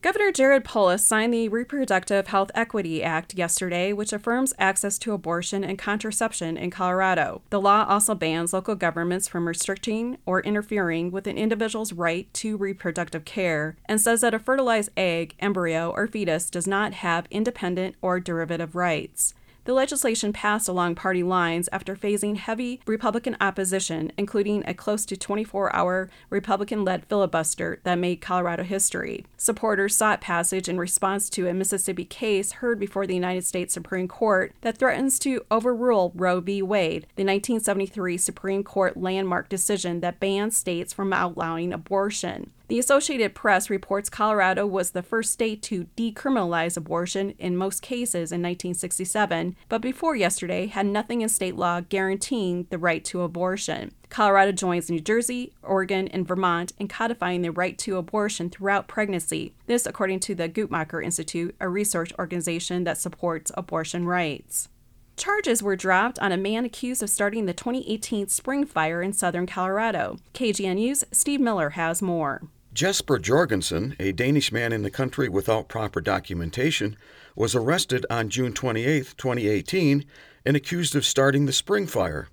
Governor Jared Polis signed the Reproductive Health Equity Act yesterday, which affirms access to abortion and contraception in Colorado. The law also bans local governments from restricting or interfering with an individual's right to reproductive care and says that a fertilized egg, embryo, or fetus does not have independent or derivative rights. The legislation passed along party lines after facing heavy Republican opposition, including a close to 24-hour Republican-led filibuster that made Colorado history. Supporters sought passage in response to a Mississippi case heard before the United States Supreme Court that threatens to overrule Roe v. Wade, the 1973 Supreme Court landmark decision that banned states from outlawing abortion. The Associated Press reports Colorado was the first state to decriminalize abortion in most cases in 1967, but before yesterday had nothing in state law guaranteeing the right to abortion. Colorado joins New Jersey, Oregon, and Vermont in codifying the right to abortion throughout pregnancy. This, according to the Guttmacher Institute, a research organization that supports abortion rights. Charges were dropped on a man accused of starting the 2018 spring fire in southern Colorado. KGNU's Steve Miller has more. Jesper Jorgensen, a Danish man in the country without proper documentation, was arrested on June 28, 2018, and accused of starting the spring fire.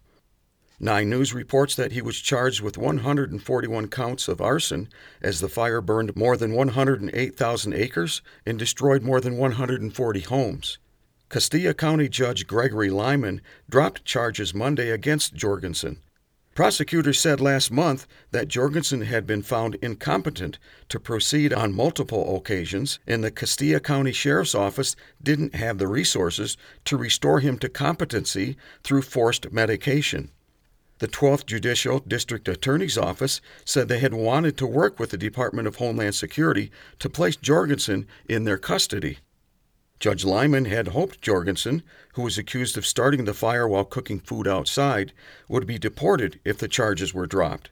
9 News reports that he was charged with 141 counts of arson as the fire burned more than 108,000 acres and destroyed more than 140 homes. Castilla County Judge Gregory Lyman dropped charges Monday against Jorgensen. Prosecutors said last month that Jorgensen had been found incompetent to proceed on multiple occasions, and the Castilla County Sheriff's Office didn't have the resources to restore him to competency through forced medication. The 12th Judicial District Attorney's Office said they had wanted to work with the Department of Homeland Security to place Jorgensen in their custody. Judge Lyman had hoped Jorgensen, who was accused of starting the fire while cooking food outside, would be deported if the charges were dropped.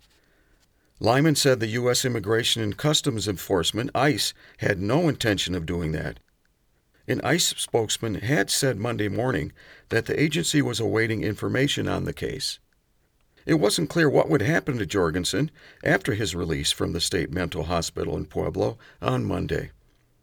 Lyman said the U.S. Immigration and Customs Enforcement, ICE, had no intention of doing that. An ICE spokesman had said Monday morning that the agency was awaiting information on the case. It wasn't clear what would happen to Jorgensen after his release from the state mental hospital in Pueblo on Monday.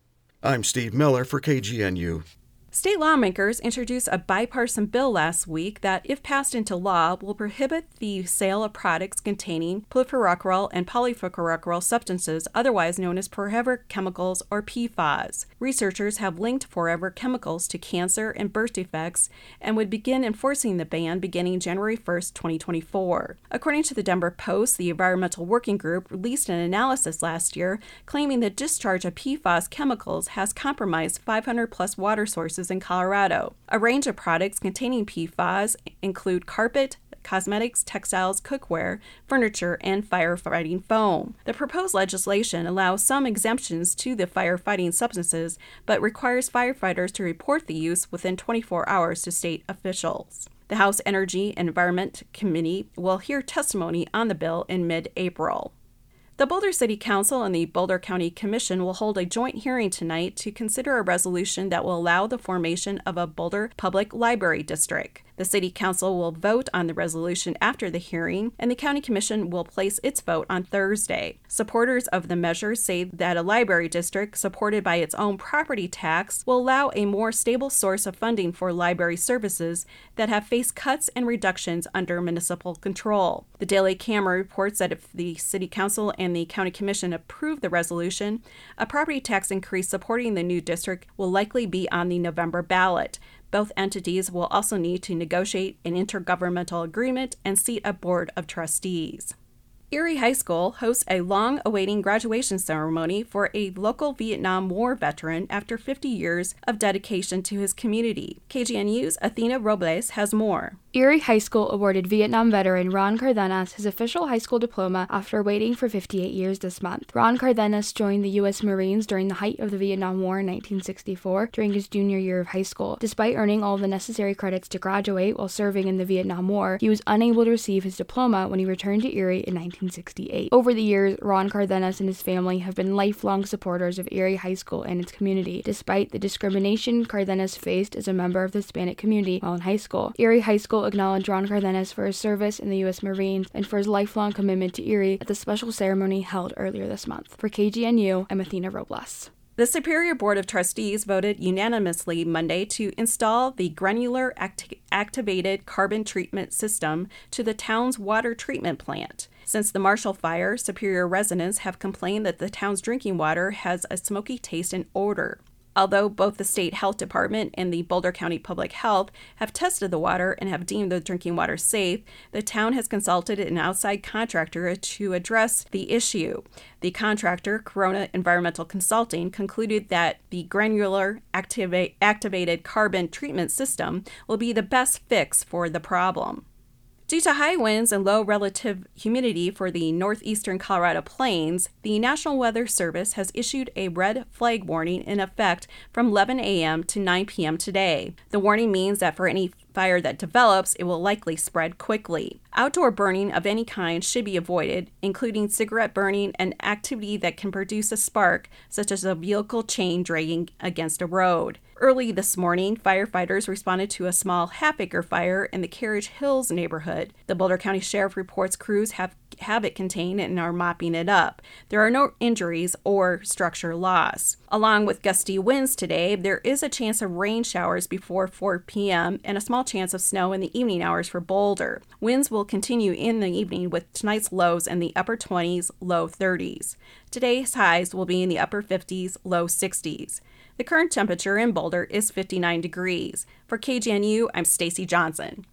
I'm Steve Miller for KGNU. State lawmakers introduced a bipartisan bill last week that, if passed into law, will prohibit the sale of products containing polyfluoroalkyl and polyfluoroalkyl substances, otherwise known as forever chemicals or PFAS. Researchers have linked forever chemicals to cancer and birth defects and would begin enforcing the ban beginning January 1, 2024. According to the Denver Post, the Environmental Working Group released an analysis last year claiming the discharge of PFAS chemicals has compromised 500-plus water sources in Colorado. A range of products containing PFAS include carpet, cosmetics, textiles, cookware, furniture, and firefighting foam. The proposed legislation allows some exemptions to the firefighting substances, but requires firefighters to report the use within 24 hours to state officials. The House Energy and Environment Committee will hear testimony on the bill in mid-April. The Boulder City Council and the Boulder County Commission will hold a joint hearing tonight to consider a resolution that will allow the formation of a Boulder Public Library District. The City Council will vote on the resolution after the hearing, and the County Commission will place its vote on Thursday. Supporters of the measure say that a library district supported by its own property tax will allow a more stable source of funding for library services that have faced cuts and reductions under municipal control. The Daily Camera reports that if the City Council and the County Commission approve the resolution, a property tax increase supporting the new district will likely be on the November ballot. Both entities will also need to negotiate an intergovernmental agreement and seat a board of trustees. Erie High School hosts a long-awaiting graduation ceremony for a local Vietnam War veteran after 50 years of dedication to his community. KGNU's Athena Robles has more. Erie High School awarded Vietnam veteran Ron Cardenas his official high school diploma after waiting for 58 years this month. Ron Cardenas joined the U.S. Marines during the height of the Vietnam War in 1964 during his junior year of high school. Despite earning all the necessary credits to graduate while serving in the Vietnam War, he was unable to receive his diploma when he returned to Erie in 1968. Over the years, Ron Cardenas and his family have been lifelong supporters of Erie High School and its community, despite the discrimination Cardenas faced as a member of the Hispanic community while in high school. Erie High School acknowledged Ron Cardenas for his service in the U.S. Marines and for his lifelong commitment to Erie at the special ceremony held earlier this month. For KGNU, I'm Athena Robles. The Superior Board of Trustees voted unanimously Monday to install the granular activated carbon treatment system to the town's water treatment plant. Since the Marshall Fire, Superior residents have complained that the town's drinking water has a smoky taste and odor. Although both the State Health Department and the Boulder County Public Health have tested the water and have deemed the drinking water safe, the town has consulted an outside contractor to address the issue. The contractor, Corona Environmental Consulting, concluded that the granular activated carbon treatment system will be the best fix for the problem. Due to high winds and low relative humidity for the northeastern Colorado plains, the National Weather Service has issued a red flag warning in effect from 11 a.m. to 9 p.m. today. The warning means that for any fire that develops, it will likely spread quickly. Outdoor burning of any kind should be avoided, including cigarette burning and activity that can produce a spark, such as a vehicle chain dragging against a road. Early this morning, firefighters responded to a small half-acre fire in the Carriage Hills neighborhood. The Boulder County Sheriff reports crews have it contained and are mopping it up. There are no injuries or structure loss. Along with gusty winds today, there is a chance of rain showers before 4 p.m. and a small chance of snow in the evening hours for Boulder. Winds will continue in the evening with tonight's lows in the upper 20s, low 30s. Today's highs will be in the upper 50s, low 60s. The current temperature in Boulder is 59 degrees. For KGNU, I'm Stacy Johnson.